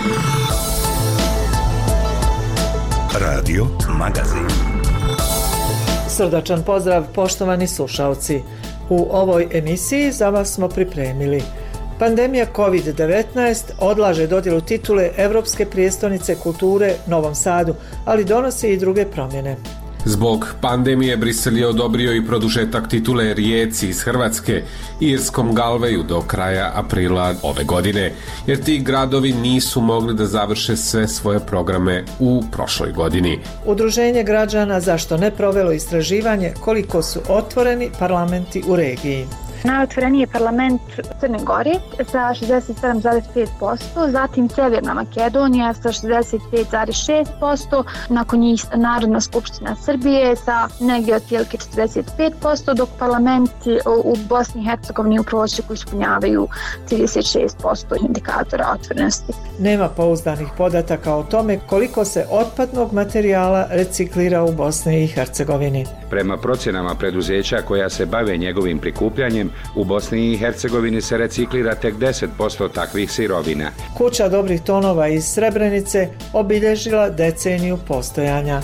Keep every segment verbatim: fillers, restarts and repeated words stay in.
Radio Magazin. Srdačan pozdrav poštovani slušaoci. U ovoj emisiji za vas smo pripremili: pandemija kovid devetnaest odlaže dodjelu titule Evropske prijestolnice kulture Novom Sadu, ali donosi i druge promjene. Zbog pandemije Brisel je odobrio i produžetak titule Rijeci iz Hrvatske i Irskom Galveju do kraja aprila ove godine, jer ti gradovi nisu mogli da završe sve svoje programe u prošloj godini. Udruženje građana Zašto ne provelo istraživanje koliko su otvoreni parlamenti u regiji. Najotvoreniji je parlament Crne Gore sa šezdeset sedam zarez pet posto, zatim Sjeverna Makedonija sa šezdeset pet zarez šest posto, nakon njih Narodna skupština Srbije sa negdje otprilike četrdeset pet posto, dok parlamenti u Bosni i Hercegovini u prosjeku ispunjavaju trideset šest posto indikatora otvorenosti. Nema pouzdanih podataka o tome koliko se otpadnog materijala reciklira u Bosni i Hercegovini. Prema procjenama preduzeća koja se bave njegovim prikupljanjem, u Bosni i Hercegovini se reciklira tek deset posto takvih sirovina. Kuća dobrih tonova iz Srebrenice obilježila deceniju postojanja.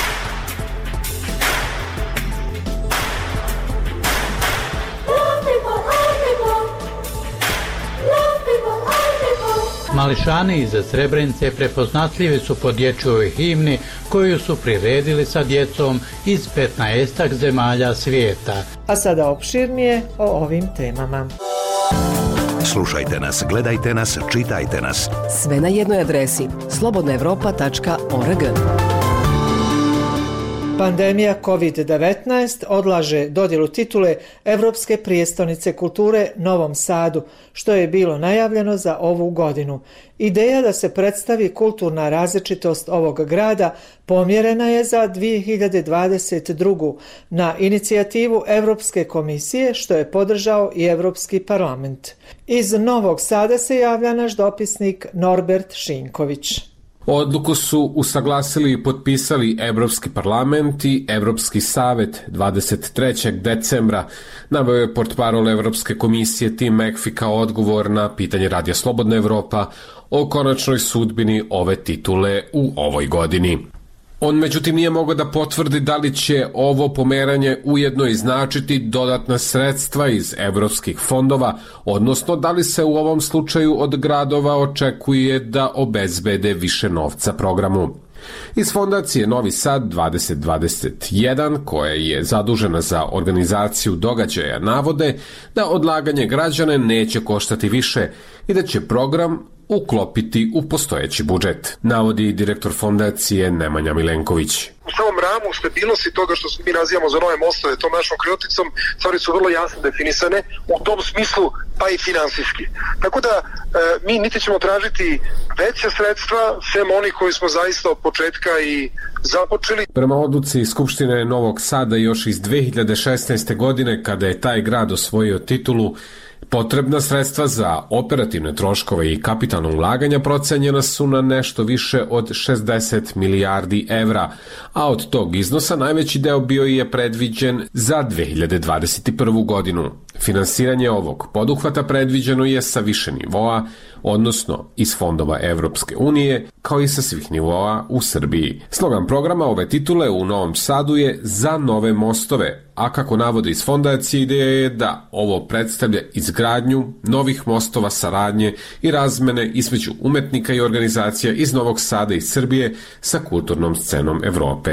Mališani iz Srebrenice prepoznatljivi su po dječjoj himni koju su priredili sa djecom iz petnaestak zemalja svijeta. A sada opširnije o ovim temama. Slušajte nas, gledajte nas, čitajte nas. Sve na jednoj adresi slobodna evropa tačka org. Pandemija kovid devetnaest odlaže dodjelu titule Evropske prijestolnice kulture Novom Sadu, što je bilo najavljeno za ovu godinu. Ideja da se predstavi kulturna različitost ovog grada pomjerena je za dvije hiljade dvadeset drugu. na inicijativu Evropske komisije, što je podržao i Evropski parlament. Iz Novog Sada se javlja naš dopisnik Norbert Šinković. Odluku su usaglasili i potpisali Evropski parlament i Evropski savet dvadeset trećeg decembra, naveo je portparol Evropske komisije Tim McPhee kao odgovor na pitanje Radija Slobodna Evropa o konačnoj sudbini ove titule u ovoj godini. On međutim nije mogao da potvrdi da li će ovo pomeranje ujedno i značiti dodatna sredstva iz evropskih fondova, odnosno da li se u ovom slučaju od gradova očekuje da obezbede više novca programu. Iz fondacije Novi Sad dvadeset dvadeset jedan, koja je zadužena za organizaciju događaja, navode da odlaganje građana neće koštati više i da će program uklopiti u postojeći budžet, navodi direktor fondacije Nemanja Milenković. U samom ramu stabilnosti toga što mi nazivamo za nove mostove, tom našom krilaticom, stvari su vrlo jasno definisane, u tom smislu pa i finansijski. Tako da e, mi niti ćemo tražiti veće sredstva, sem onih koji smo zaista od početka i započeli. Prema odluci Skupštine Novog Sada još iz dve hiljade šesnaeste. godine, kada je taj grad osvojio titulu, potrebna sredstva za operativne troškove i kapitalno ulaganja procenjena su na nešto više od šezdeset milijardi evra, a od tog iznosa najveći deo bio je predviđen za dve hiljade dvadeset prvu. godinu. Finansiranje ovog poduhvata predviđeno je sa više nivoa, odnosno iz fondova Evropske unije, kao i sa svih nivoa u Srbiji. Slogan programa ove titule u Novom Sadu je Za nove mostove, a kako navode iz fondacije, ideja je da ovo predstavlja izgradnju novih mostova saradnje i razmene između umetnika i organizacija iz Novog Sada i Srbije sa kulturnom scenom Evrope.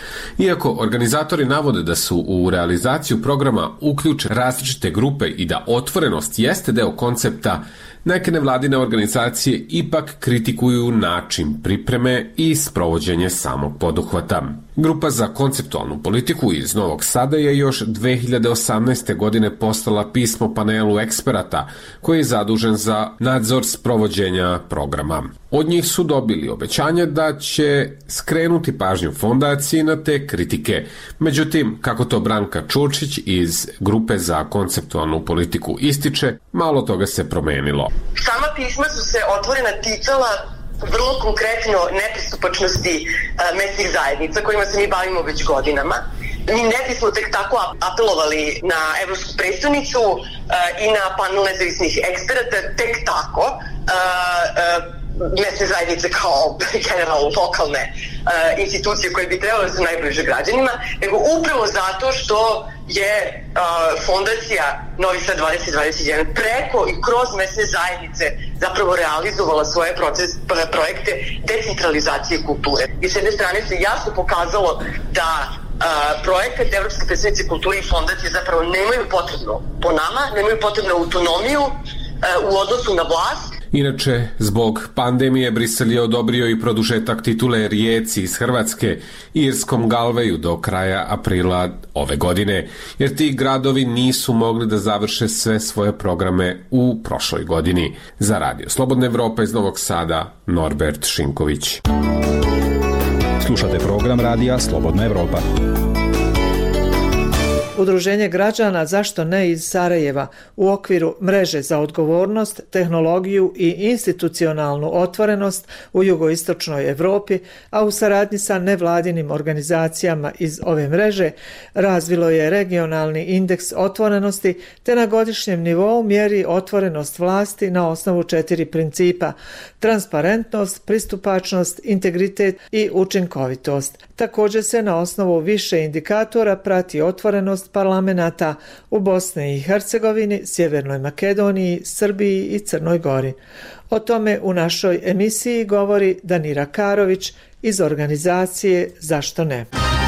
Iako organizatori navode da su u realizaciju programa uključene različite grupe i da otvorenost jeste deo koncepta, neke nevladine organizacije ipak kritikuju način pripreme i sprovođenje samog poduhvata. Grupa za konceptualnu politiku iz Novog Sada je još dve hiljade osamnaeste. godine poslala pismo panelu eksperata koji je zadužen za nadzor sprovođenja programa. Od njih su dobili obećanje da će skrenuti pažnju fondaciji na te kritike. Međutim, kako to Branka Čurčić iz Grupe za konceptualnu politiku ističe, malo toga se promenilo. Sama pisma su se otvorena ticala vrlo konkretno nepristupačnosti uh, mesnih zajednica kojima se mi bavimo već godinama. Mi ne bismo tek tako apelovali na Evropsku prestonicu uh, i na panel nezavisnih eksperata tek tako. Uh, uh, mesne zajednice kao generalno lokalne uh, institucije koje bi trebale da su najbliže građanima, nego upravo zato što je uh, fondacija Novi Sad dvadeset dvadeset jedan preko i kroz mesne zajednice zapravo realizovala svoje proces, projekte decentralizacije kulture. I s jedne strane se jasno pokazalo da Uh, projekat Evropske predstavnice kulture i fondacije zapravo nemaju potrebno, po nama, nemaju potrebnu autonomiju uh, u odnosu na vlast. Inače, zbog pandemije Brisel je odobrio i produžetak titule Rijeci iz Hrvatske i Irskom Galveju do kraja aprila ove godine, jer ti gradovi nisu mogli da završe sve svoje programe u prošloj godini. Za Radio Slobodna Evropa iz Novog Sada, Norbert Šinković. Slušate program radija Slobodna Evropa. Udruženje građana Zašto ne iz Sarajeva u okviru mreže za odgovornost, tehnologiju i institucionalnu otvorenost u jugoistočnoj Evropi, a u saradnji sa nevladinim organizacijama iz ove mreže, razvilo je regionalni indeks otvorenosti te na godišnjem nivou mjeri otvorenost vlasti na osnovu četiri principa: transparentnost, pristupačnost, integritet i učinkovitost. Također se na osnovu više indikatora prati otvorenost parlamenata u Bosni i Hercegovini, Sjevernoj Makedoniji, Srbiji i Crnoj Gori. O tome u našoj emisiji govori Danira Karović iz organizacije Zašto ne.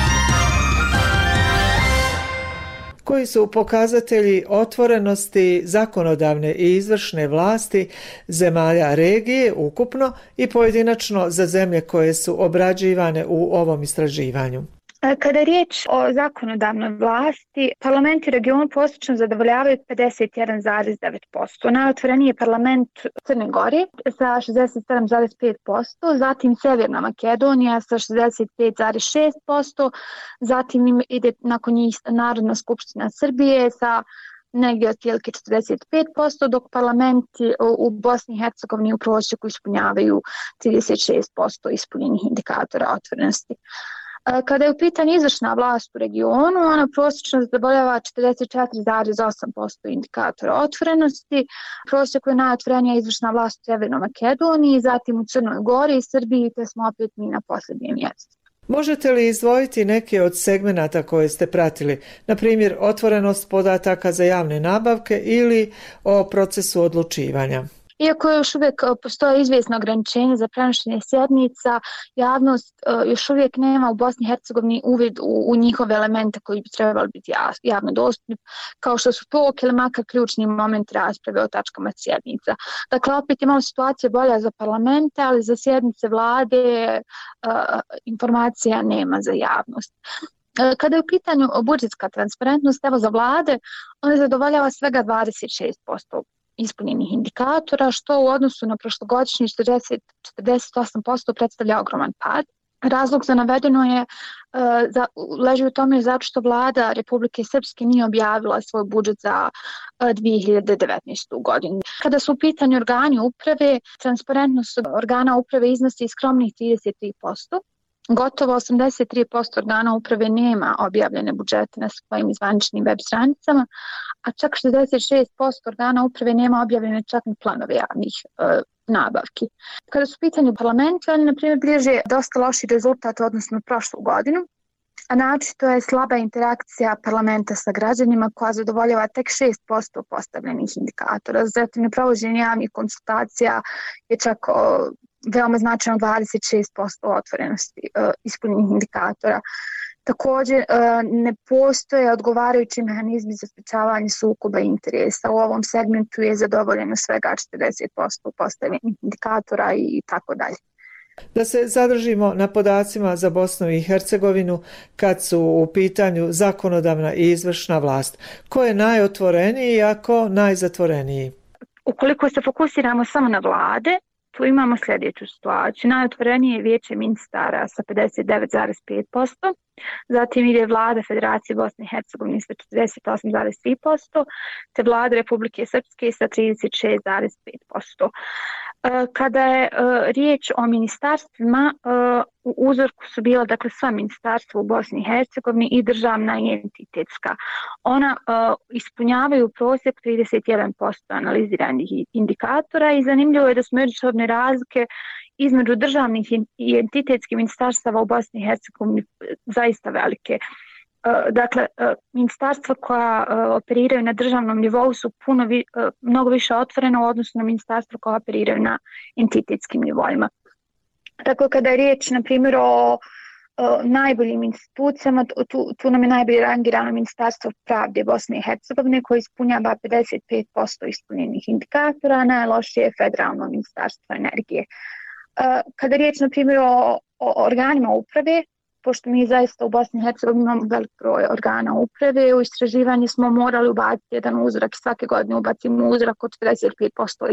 Koji su pokazatelji otvorenosti zakonodavne i izvršne vlasti zemalja regije ukupno i pojedinačno za zemlje koje su obrađivane u ovom istraživanju? Kada je riječ o zakonodavnoj vlasti, parlamenti regionu prosječno zadovoljavaju pedeset jedan zarez devet posto. Najotvoreniji je parlament Crne Gore sa šezdeset sedam zarez pet posto, zatim Sjeverna Makedonija sa šezdeset pet zarez šest posto, zatim ide nakon njih Narodna skupština Srbije sa negdje otprilike četrdeset pet posto, dok parlamenti u Bosni i Hercegovini u prosjeku ispunjavaju trideset šest posto ispunjenih indikatora otvorenosti. Kada je u pitanju izvršna vlast u regionu, ona prosječno zadovoljava četrdeset četiri zarez osam posto indikatora otvorenosti. Prosjeku je najotvorenija izvršna vlast u Sjevernoj Makedoniji, zatim u Crnoj Gori i Srbiji, te smo opet mi na posljednjem mjestu. Možete li izdvojiti neke od segmenata koje ste pratili, na primjer otvorenost podataka za javne nabavke ili o procesu odlučivanja? Iako još uvijek postoje izvjesno ograničenje za prenošenje sjednica, javnost još uvijek nema u Bosni i Hercegovini uvid u, u njihove elemente koji bi trebali biti javno dostupni, kao što su to ili makar ključni moment rasprave o tačkama sjednica. Dakle, opet imamo situacije bolja za parlamente, ali za sjednice vlade uh, informacija nema za javnost. Kada je u pitanju budžetska transparentnost, evo za vlade, ona zadovoljava svega dvadeset šest posto ispunjenih indikatora, što u odnosu na prošlogodišnji četrdeset, četrdeset osam posto predstavlja ogroman pad. Razlog za navedeno je uh, za, leži u tome zato što vlada Republike Srpske nije objavila svoj budžet za uh, dvije hiljade devetnaestu. godinu. Kada su u pitanju organi uprave, transparentnost organa uprave iznosi skromnih trideset tri posto. Gotovo osamdeset tri posto organa uprave nema objavljene budžete na svojim zvaničnim web stranicama, a čak šezdeset šest posto organa uprave nema objavljene čak ni planove javnih e, nabavki. Kada su u pitanju parlamenta, oni na primjer bliže dosta loši rezultat odnosno prošlu godinu, a naročito je slaba interakcija parlamenta sa građanima koja zadovoljava tek šest posto postavljenih indikatora. Zatim neprovođenje javnih konsultacija je čak o, veoma značajno dvadeset šest posto otvorenosti uh, ispunjenih indikatora. Također uh, ne postoje odgovarajući mehanizmi za sprečavanje sukoba interesa. U ovom segmentu je zadovoljeno svega četrdeset posto postavljenih indikatora i tako dalje. Da se zadržimo na podacima za Bosnu i Hercegovinu kad su u pitanju zakonodavna i izvršna vlast. Ko je najotvoreniji, a ko najzatvoreniji? Ukoliko se fokusiramo samo na vlade, tu imamo sljedeću situaciju. Najotvorenije je vijeće ministara sa pedeset devet zarez pet posto, zatim ide vlada Federacije Bosne i Hercegovine sa četrdeset osam zarez tri posto, te vlada Republike Srpske sa trideset šest zarez pet posto. Kada je riječ o ministarstvima, u uzorku su bila dakle sva ministarstva u Bosni i Hercegovini i državna i entitetska. Ona uh, ispunjavaju prosjek trideset jedan posto analiziranih indikatora i zanimljivo je da su međusobne razlike između državnih i entitetskih ministarstava u Bosni i Hercegovini zaista velike. Dakle, ministarstva koja operiraju na državnom nivou su puno vi, mnogo više otvorena u odnosu na ministarstva koja operiraju na entitetskim nivoima. Tako kada je riječ, na primjer, o, o najboljim institucijama, tu, tu nam je najbolje rangirano Ministarstvo pravde Bosne i Hercegovine koje ispunjava pedeset pet posto ispunjenih indikatora, a najlošije je Federalno ministarstvo energije. Kada je riječ, na primjer, o, o organima uprave, pošto mi zaista u Bosni i Hercegovini imamo velik broj organa uprave, u istraživanju smo morali ubaciti jedan uzorak i svake godine ubacimo uzorak od četrdeset pet posto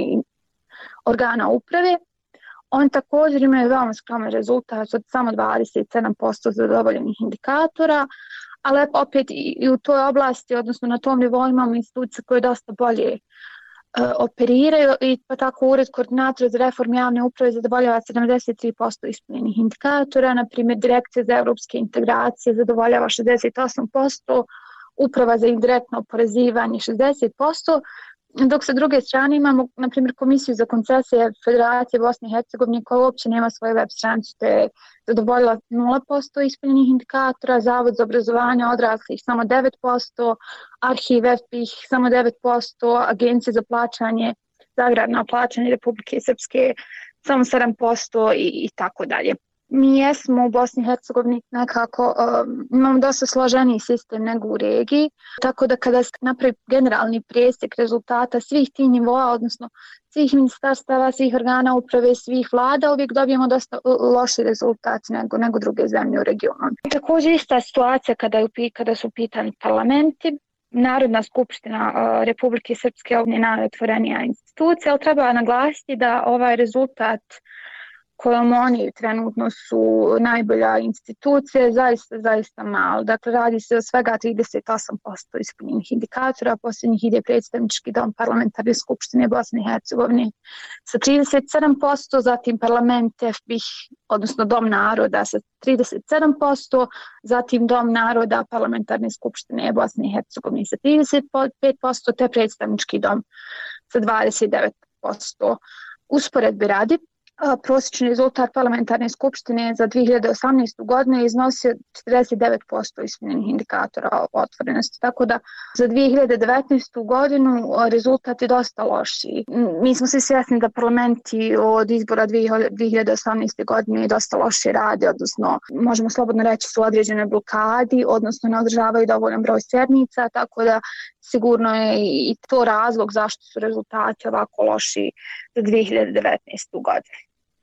organa uprave. On također imaju veoma skroman rezultat od samo dvadeset sedam posto zadovoljenih indikatora, ali opet i u toj oblasti, odnosno na tom nivou imamo institucije koje dosta bolje Uh, operiraju i pa tako Ured koordinatora za reformu javne uprave zadovoljava sedamdeset tri posto ispunjenih indikatora, na primjer Direkcija za europske integracije zadovoljava šezdeset osam posto, Uprava za indirektno oporezivanje šezdeset posto, dok sa druge strane imamo na primjer Komisiju za koncesije Federacije Bosne i Hercegovine koja uopće nema svoje web stranicu te je zadovoljila nula posto ispunjenih indikatora, Zavod za obrazovanje odraslih samo devet posto, Arhiv F B I H samo devet posto, Agencija za plaćanje, za agrarno plaćanje Republike Srpske samo sedam posto i, i tako dalje. Mi jesmo u Bosni i Hercegovini nekako, um, imamo dosta složeniji sistem nego u regiji, tako da kada se napravi generalni presjek rezultata svih tih nivoa, odnosno svih ministarstava, svih organa uprave, svih vlada, uvijek dobijemo dosta loši rezultati nego, nego druge zemlje u regionu. Također ista situacija kada, je, kada su pitani parlamenti. Narodna skupština uh, Republike Srpske je najotvorenija institucija, ali treba naglasiti da ovaj rezultat kojom oni trenutno su najbolja institucija, zaista, zaista malo. Dakle, radi se o svega trideset osam posto ispunjenih indikatora, posljednjih ide predstavnički dom parlamentarne skupštine Bosne i Hercegovine sa trideset sedam posto, zatim parlament F B I H, odnosno dom naroda sa trideset sedam posto, zatim dom naroda parlamentarne skupštine Bosne i Hercegovine sa trideset pet posto, te predstavnički dom sa dvadeset devet posto. Usporedbe radi, prosječni rezultat parlamentarne skupštine za dvije hiljade osamnaestu. godinu iznosio četrdeset devet posto ispunjenih indikatora otvorenosti, tako da za dvije hiljade devetnaestu. godinu rezultat je dosta lošiji. Mi smo svi svjesni da parlamenti od izbora dvije hiljade osamnaeste. godine dosta loše rade, odnosno možemo slobodno reći su određene blokadi, odnosno ne održavaju dovoljan broj sjednica, tako da sigurno je i to razlog zašto su rezultati ovako loši za dvije hiljade devetnaestu. godinu.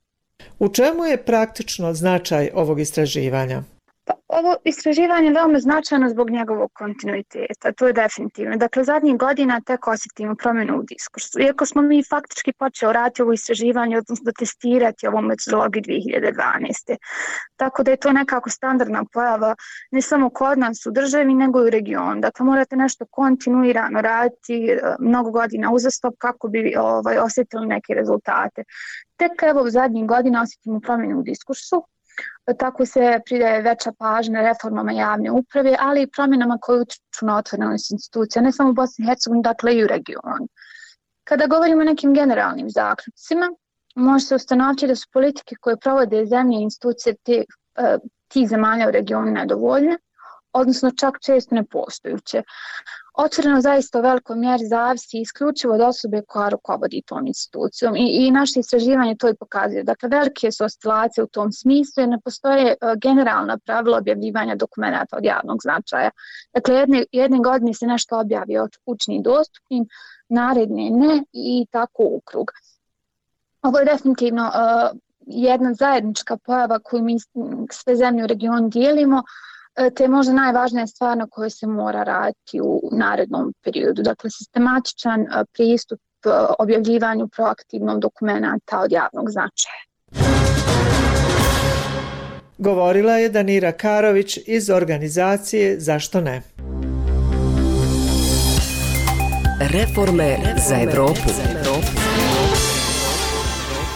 U čemu je praktično značaj ovog istraživanja? Pa, ovo istraživanje je veoma značajno zbog njegovog kontinuiteta, to je definitivno. Dakle, zadnjih godina tek osjetimo promjenu u diskursu. Iako smo mi faktički počeli raditi ovo istraživanje, odnosno testirati ovu metodologiju dvije hiljade dvanaeste. Tako da je to nekako standardna pojava ne samo kod nas u državi, nego i u regionu. Dakle, morate nešto kontinuirano raditi mnogo godina uzastop kako bi ovaj, osjetili neke rezultate. Tek evo zadnjih godina osjetimo promjenu u diskursu. Tako se pridaje veća pažnja reformama javne uprave, ali i promjenama koje utiču na otvorenost institucija, ne samo u Bosni i Hercegovini, dakle i u regionu. Kada govorimo o nekim generalnim zaključcima, može se ustanoviti da su politike koje provode zemlje i institucije te, tih zemalja u regionu nedovoljne, odnosno čak često nepostojuće. Otvoreno zaista u velikoj mjeri zavisi isključivo od osobe koja rukovodi tom institucijom i, i naše istraživanje to i pokazuje. Dakle, velike su oscilacije u tom smislu jer ne postoje uh, generalna pravila objavljivanja dokumenata od javnog značaja. Dakle, jedne, jedne godine se nešto objavi od učini dostupnim, naredne ne i tako u krug. Ovo je definitivno uh, jedna zajednička pojava koju mi sve zemlje u regionu dijelimo, te je možda najvažnija stvar na kojoj se mora raditi u narednom periodu. Dakle, sistematičan pristup objavljivanju proaktivnom dokumenta od javnog značaja. Govorila je Danira Karović iz organizacije Zašto ne? Reforme za Evropu.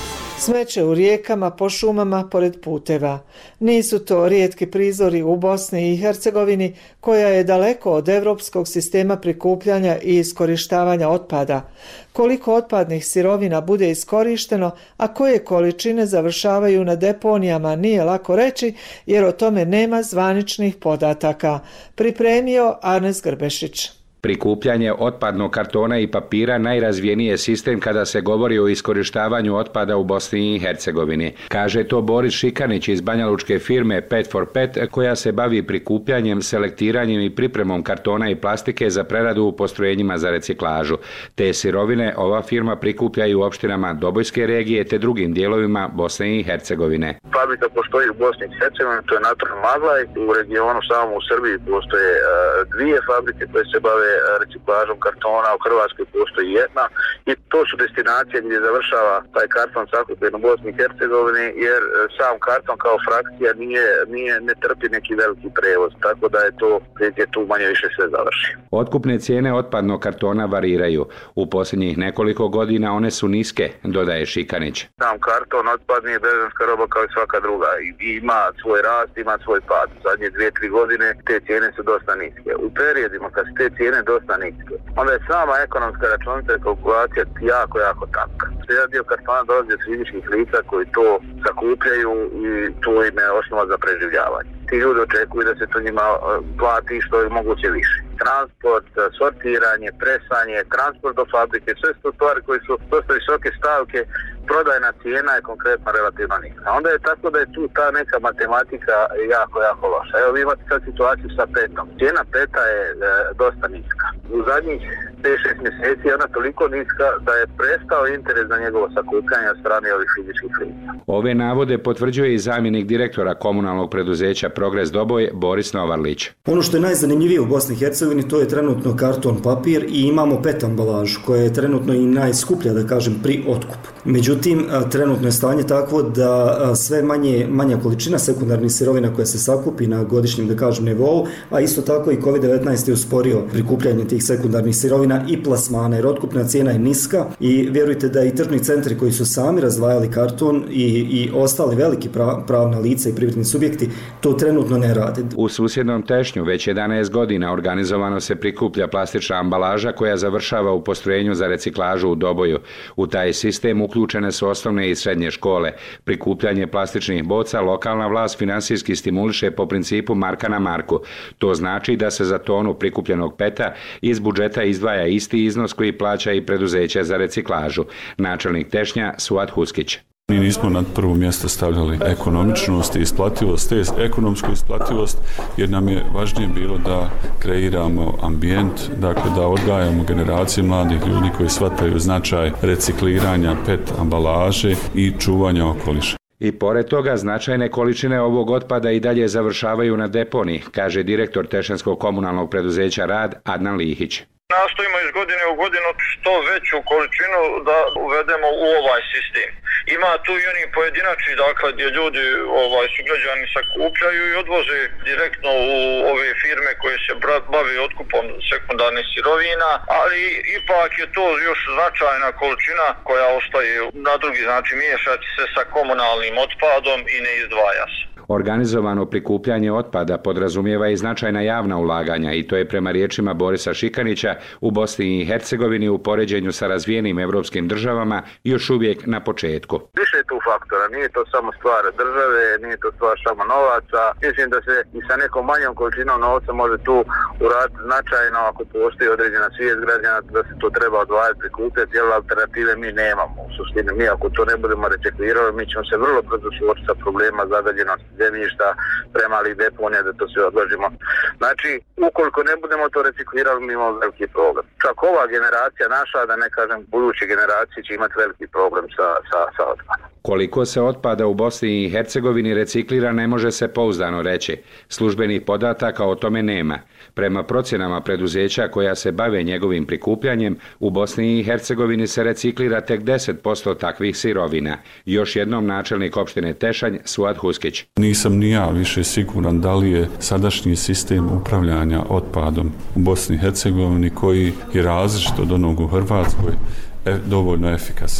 Smeće u rijekama, po šumama, pored puteva. Nisu to rijetki prizori u Bosni i Hercegovini, koja je daleko od europskog sistema prikupljanja i iskorištavanja otpada. Koliko otpadnih sirovina bude iskorišteno, a koje količine završavaju na deponijama, nije lako reći, jer o tome nema zvaničnih podataka. Pripremio Arnes Grbešić. Prikupljanje otpadnog kartona i papira najrazvijeniji je sistem kada se govori o iskorištavanju otpada u Bosni i Hercegovini. Kaže to Boris Šikanić iz banjalučke firme Pet for Pet, koja se bavi prikupljanjem, selektiranjem i pripremom kartona i plastike za preradu u postrojenjima za reciklažu. Te sirovine ova firma prikuplja i u opštinama Dobojske regije te drugim dijelovima Bosne i Hercegovine. Fabrika postoji u Bosni i Hercegovini, to je Natron Maglaj. U regionu samo u Srbiji postoje uh, dvije fabrike koje se bave reciklažom kartona, u Hrvatskoj postoji jedna i to su destinacije gdje završava taj karton sakupljen u Bosni i Hercegovini, jer sam karton kao frakcija nije, nije, ne trpi neki veliki prevoz, tako da je to gdje tu manje više sve završi. Otkupne cijene otpadnog kartona variraju. U posljednjih nekoliko godina one su niske, dodaje Šikanić. Sam karton otpadni je berzanska roba kao i svaka druga i ima svoj rast, ima svoj pad. Zadnje dvije, tri godine te cijene su dosta niske. U periodima kad se te cijene dosta niske, onda je sama ekonomska računica i kalkulacija jako, jako tanka. Jedan dio kartona dolazi od fizičkih lica koji to sakupljaju i to im je osnova za preživljavanje. Ti ljudi očekuju da se to njima plati što je moguće više. Transport, sortiranje, presanje, transport do fabrike, sve su to stvari koji su dosta visoke stavke, prodajna cijena je konkretno relativno niska. Onda je tako da je tu ta neka matematika jako, jako loša. Evo vi imate sad situaciju sa petom. Cijena peta je e, dosta niska. U zadnjih pet šest mjeseci je ona toliko niska da je prestao interes za njegovo sakupljanje od strane ovih fizičkih lica. Ove navode potvrđuje i zamjenik direktora komunalnog preduzeća Progres Doboj Boris Novarlić. Ono što je najzanimljivije u Bosni i Hercegovini to je trenutno karton papir i imamo pet ambalažu koja je trenutno i najskuplja, da kažem, pri otkupu. Međutim, trenutno je stanje takvo da sve manje, manja količina sekundarnih sirovina koja se sakupi na godišnjem, da kažem, nivou, a isto tako i kovid devetnaest je usporio prikupljanje tih sekundarnih sirovina i plasmana, jer otkupna cijena je niska i vjerujte da i tržni centri koji su sami razdvajali karton i, i ostali veliki pravna lica i privredni subjekti to trenutno ne rade. U susjednom Tešnju već jedanaest godina organizovano se prikuplja plastična ambalaža koja završava u postrojenju za reciklažu u Doboju. U taj sistem uključene su osnovne i srednje škole. Prikupljanje plastičnih boca lokalna vlast finansijski stimuliše po principu marka na marku. To znači da se za tonu prikupljenog peta iz budžeta izdvaja isti iznos koji plaća i preduzeće za reciklažu. Načelnik Tešnja Suad Huskić. Mi nismo na prvo mjesto stavljali ekonomičnost i isplativost, te ekonomsku isplativost, jer nam je važnije bilo da kreiramo ambijent, dakle da odgajamo generacije mladih ljudi koji shvataju značaj recikliranja pet ambalaže i čuvanja okoliša. I pored toga značajne količine ovog otpada i dalje završavaju na deponiji, kaže direktor Tešanskog komunalnog preduzeća Rad Adnan Lihić. Nastojimo iz godine u godinu što veću količinu da uvedemo u ovaj sistem. Ima tu i oni pojedinačni, dakle, gdje ljudi, ovaj, sugrađani sakupljaju i odvoze direktno u ove firme koje se bave otkupom sekundarnih sirovina, ali ipak je to još značajna količina koja ostaje na drugi, znači miješati se sa komunalnim otpadom i ne izdvaja se. Organizovano prikupljanje otpada podrazumijeva i značajna javna ulaganja i to je prema riječima Borisa Šikanića u Bosni i Hercegovini u poređenju sa razvijenim evropskim državama još uvijek na početku. Više je tu faktora, nije to samo stvar države, nije to stvar samo novaca. Mislim da se i sa nekom manjom količinom novca može tu uraditi značajno ako postoji određena svijest građana da se to treba odvajati, prikupljati, jer alternative mi nemamo. U suštini mi ako to ne budemo reciklirali, mi ćemo se vrlo brzo suočiti sa problema zagađenosti zemljišta, premalih deponija, da to sve odložimo. Znači, ukoliko ne budemo to reciklirali, mi imamo veliki problem. Čak ova generacija naša, da ne kažem buduće generacije, će imati veliki problem sa, sa, sa otpadom. Koliko se otpada u Bosni i Hercegovini reciklira ne može se pouzdano reći. Službenih podataka o tome nema. Prema procjenama preduzeća koja se bave njegovim prikupljanjem, u Bosni i Hercegovini se reciklira tek deset posto takvih sirovina. Još jednom načelnik opštine Tešanj Suad Huskić. Nisam ni ja više siguran da li je sadašnji sistem upravljanja otpadom u Bosni i Hercegovini, koji je različit od onog u Hrvatskoj, dovoljno efikasan.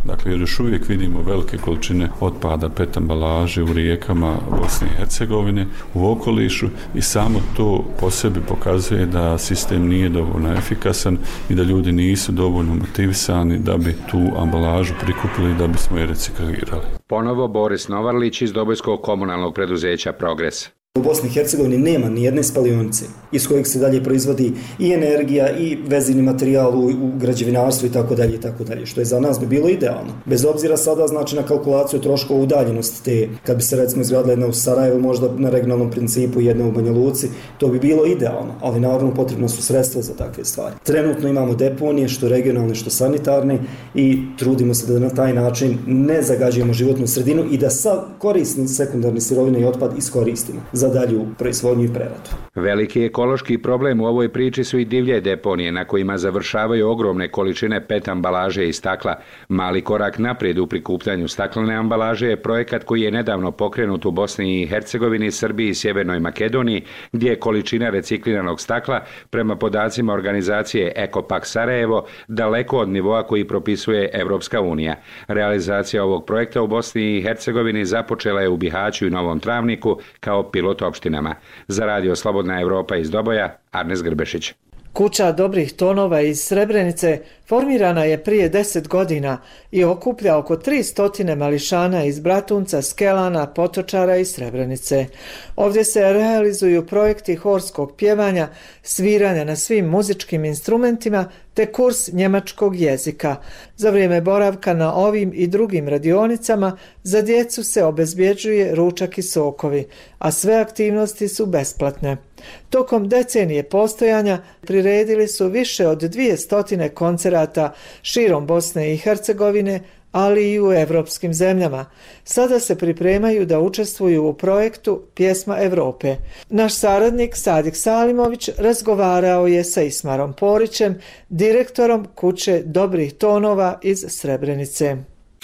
Dakle, jer još uvijek vidimo velike količine otpada P E T ambalaže u rijekama Bosne i Hercegovine, u okolišu i samo to po sebi pokazuje da sistem nije dovoljno efikasan i da ljudi nisu dovoljno motivisani da bi tu ambalažu prikupili da bismo je reciklirali. Ponovo Boris Novarlić iz Dobojskog komunalnog preduzeća Progres. U Bosni i Hercegovini nema ni jedne spalionice iz kojeg se dalje proizvodi i energija i vezivni materijal u, u građevinarstvu i tako dalje i tako dalje, što je za nas bi bilo idealno. Bez obzira sada znači na kalkulaciju troškova udaljenosti te, kad bi se recimo izgradila jedna u Sarajevu, možda na regionalnom principu jedna u Banja Luci, to bi bilo idealno, ali naravno potrebno su sredstva za takve stvari. Trenutno imamo deponije, što regionalne, što sanitarne i trudimo se da na taj način ne zagađujemo životnu sredinu i da sav korisni sekundarni sirovine i otpad iskoristimo za dalju proizvodnju i preradu. Veliki ekološki problem u ovoj priči su i divlje deponije na kojima završavaju ogromne količine P E T ambalaže i stakla. Mali korak naprijed u prikupljanju staklene ambalaže je projekat koji je nedavno pokrenut u Bosni i Hercegovini, Srbiji i Sjevernoj Makedoniji, gdje je količina recikliranog stakla prema podacima organizacije Ekopak Sarajevo daleko od nivoa koji propisuje Evropska unija. Realizacija ovog projekta u Bosni i Hercegovini započela je u Bihaću i Novom Travniku kao pilot opštinama. Za Radio Slobodna Evropa iz Doboja, Arnes Grbešić. Kuća dobrih tonova iz Srebrenice formirana je prije deset godina i okuplja oko tri stotine mališana iz Bratunca, Skelana, Potočara i Srebrenice. Ovdje se realizuju projekti horskog pjevanja, sviranja na svim muzičkim instrumentima te kurs njemačkog jezika. Za vrijeme boravka na ovim i drugim radionicama za djecu se obezbjeđuje ručak i sokovi, a sve aktivnosti su besplatne. Tokom decenije postojanja priredili su više od dvije stotine koncerata širom Bosne i Hercegovine, ali i u evropskim zemljama. Sada se pripremaju da učestvuju u projektu Pjesma Evrope. Naš saradnik Sadik Salimović razgovarao je sa Ismarom Porićem, direktorom Kuće dobrih tonova iz Srebrenice.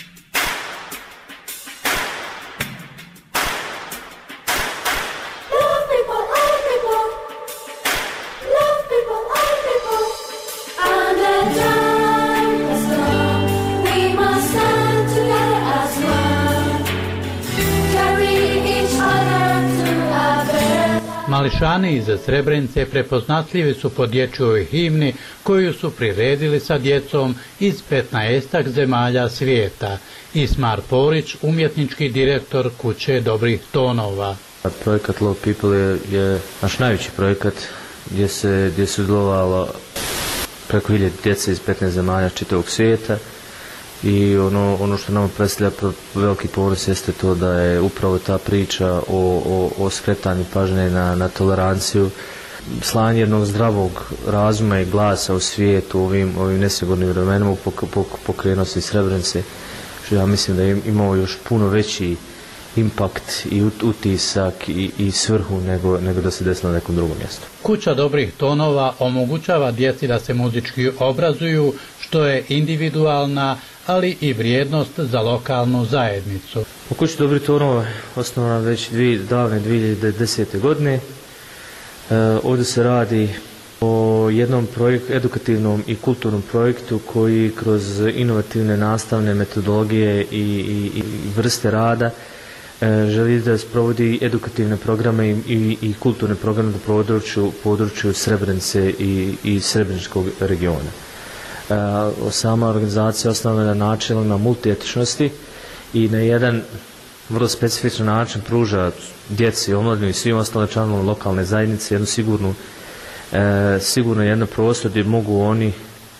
Mališani iz Srebrenice prepoznatljivi su po dječjoj himni koju su priredili sa djecom iz petnaestak zemalja svijeta. Ismar Porić, umjetnički direktor Kuće dobrih tonova. Projekat Love People je, je naš najveći projekat gdje se gdje se udjelovalo preko hiljadu djece iz petnaest zemalja čitavog svijeta. I ono, ono što nam predstavlja veliki ponos jeste to da je upravo ta priča o, o, o skretanju pažnje na, na toleranciju, slanje jednog zdravog razuma i glasa u svijetu u ovim, ovim nesigurnim vremenima pok, pok, pokrenuti Srebrenice, što ja mislim da je imao još puno veći impakt i utisak i, i svrhu nego, nego da se desilo na nekom drugom mjestu. Kuća dobrih tonova omogućava djeci da se muzički obrazuju, što je individualna, ali i vrijednost za lokalnu zajednicu. U Kući dobrih tonova osnovana već dvije, davne dvije hiljade desete godine. E, ovdje se radi o jednom projekt, edukativnom i kulturnom projektu koji kroz inovativne nastavne metodologije i, i, i vrste rada želi da sprovodi edukativne programe i, i, i kulturne programe na području, području Srebrenice i, i Srebreničkog regiona. E, sama organizacija osnovana na načelu na multietičnosti i na jedan vrlo specifičan način pruža djeci, omladini i svim ostalim članovima lokalne zajednice jednu sigurnu, e, sigurno jedan prostor gdje mogu oni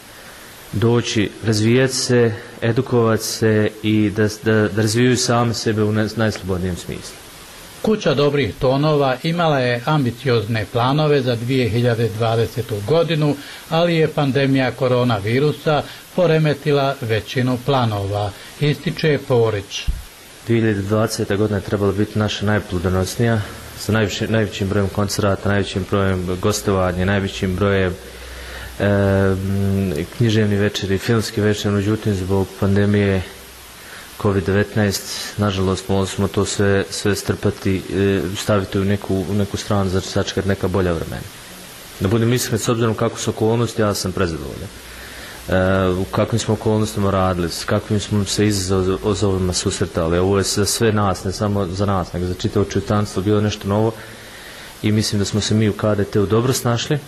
doći, razvijati se, edukovati se i da, da, da razvijaju sami sebe u najslobodnijem smislu. Kuća dobrih tonova imala je ambiciozne planove za dvije hiljade dvadesetu godinu, ali je pandemija koronavirusa poremetila većinu planova, ističe Porić. dvije hiljade dvadeseta godina je trebala biti naša najplodonosnija, sa najvećim, najvećim brojem koncerata, najvećim brojem gostovanja, najvećim brojem E, književni večeri, filmski večer, međutim zbog pandemije kovid devetnaest nažalost morali smo to sve, sve strpati, e, staviti u neku, u neku stranu za sačekati neka bolja vremena. Da budem iskren, s obzirom kako su okolnosti, ja sam prezadovoljan. u kakvim smo okolnostima radili, s kakvim smo se izazovima susretali. Ovo je za sve nas, ne samo za nas, nego za čitavo čitavstvo bilo nešto novo i mislim da smo se mi u K D T-u dobro snašli,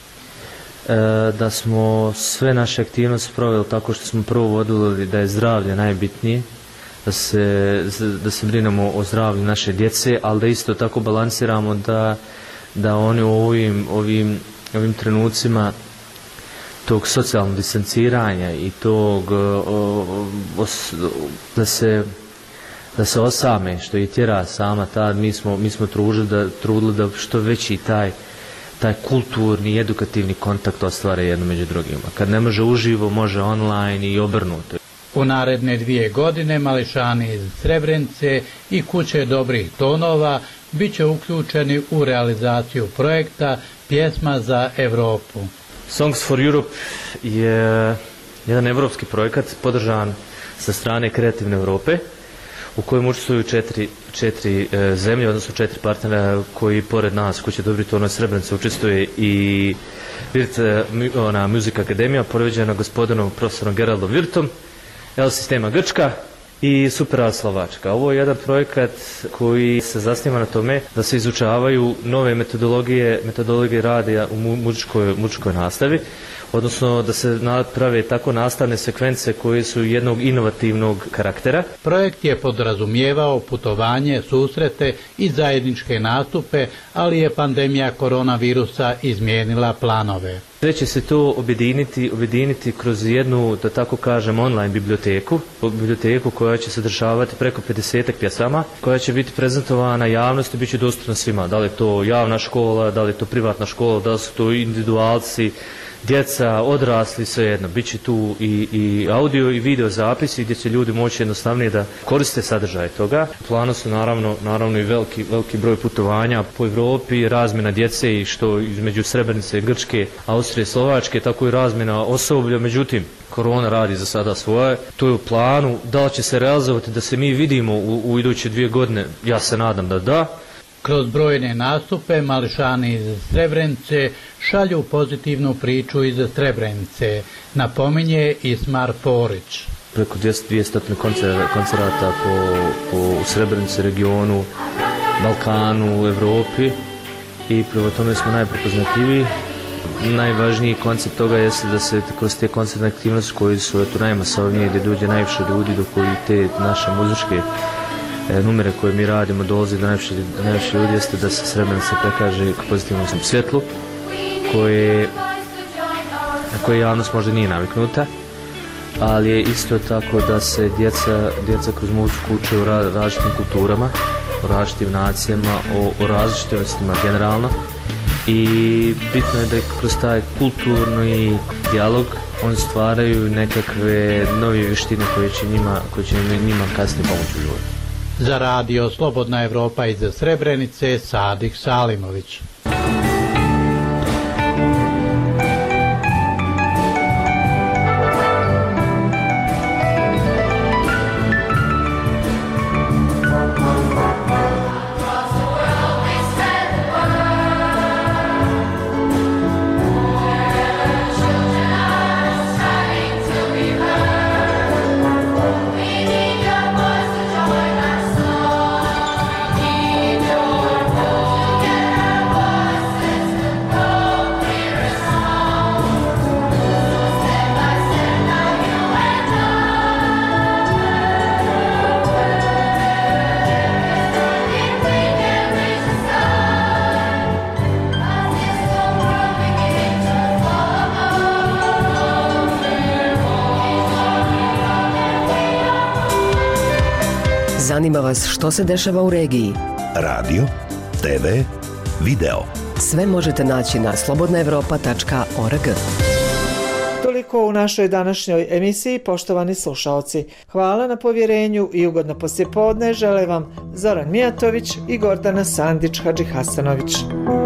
da smo sve naše aktivnosti proveli tako što smo prvo vodili da je zdravlje najbitnije, da se, da se brinemo o zdravlju naše djece, ali da isto tako balansiramo da, da oni u ovim, ovim, ovim trenucima tog socijalnog distanciranja i tog o, os, da se da se osame, što i tjera sama tad, mi smo, mi smo trudili da, trudili da što veći taj taj kulturni i edukativni kontakt ostvare jedno među drugima. Kad ne može uživo, može online i obrnuto. U naredne dvije godine mališani iz Srebrenice i Kuće dobrih tonova bit će uključeni u realizaciju projekta Pjesma za Evropu. Songs for Europe je jedan evropski projekat podržan sa strane Kreativne Europe, u kojem učestvuju četiri, četiri e, zemlje, odnosno četiri partnera koji pored nas, Kuće dobrih tonova Srebrenice, učestvuje i Virt, ona, Music Akademija, poređena gospodinom profesorom Geraldom Virtom, L Sistema Grčka i Superal Slovačka. Ovo je jedan projekat koji se zasniva na tome da se izučavaju nove metodologije, metodologije rada u muzičkoj, muzičkoj nastavi, odnosno da se naprave tako nastavne sekvence koje su jednog inovativnog karaktera. Projekt je podrazumijevao putovanje, susrete i zajedničke nastupe, ali je pandemija koronavirusa izmijenila planove. Sve će se to objediniti, objediniti kroz jednu, da tako kažem, online biblioteku, biblioteku koja će sadržavati preko pedesetak pjesama, koja će biti prezentovana javnosti, bit će dostupna svima. Da li je to javna škola, da li je to privatna škola, da li su to individualci, djeca, odrasli, svejedno. Biće tu i, i audio i video zapisi gdje će ljudi moći jednostavnije da koriste sadržaj toga. U planu su naravno, naravno i veliki, veliki broj putovanja po Evropi, razmjena djece i što između Srebrenice, Grčke, Austrije, Slovačke, tako i razmjena osoblja. Međutim, korona radi za sada svoje. To je u planu. Da li će se realizovati da se mi vidimo u, u iduće dvije godine? Ja se nadam da da. Kroz brojne nastupe mališani iz Srebrenice šalju pozitivnu priču iz Srebrenice, napominje Ismar Porić. Preko dvjesto koncerata po, po Srebrenici, regionu, Balkanu, Evropi i prema tome smo najprepoznatljiviji. Najvažniji koncept toga jeste da se kroz te koncertne aktivnosti koji su eto, najmasovnije, gdje dođe najviše ljudi do koji te naše muzičke numere koje mi radimo dolazi do najviše, najviše ljudi, jeste da se Srebrenica prekaže k pozitivnom svjetlu koje, na koje javnost možda nije naviknuta, ali je isto tako da se djeca, djeca kroz muziku uče o različitim kulturama, o različitim nacijama, o, o različitovostima generalno i bitno je da kroz taj kulturni dijalog oni stvaraju nekakve nove vještine koje će njima, koje će njima kasnije pomoći u životu. Za radio Slobodna Evropa iz Srebrenice, Sadik Salimović. Zanima vas što se dešava u regiji? Radio, te ve, video. Sve možete naći na slobodna evropa tačka org. Toliko u našoj današnjoj emisiji, poštovani slušaoci. Hvala na povjerenju i ugodno poslijepodne žele vam Zoran Mijatović i Gordana Sandić Hadžihasanović.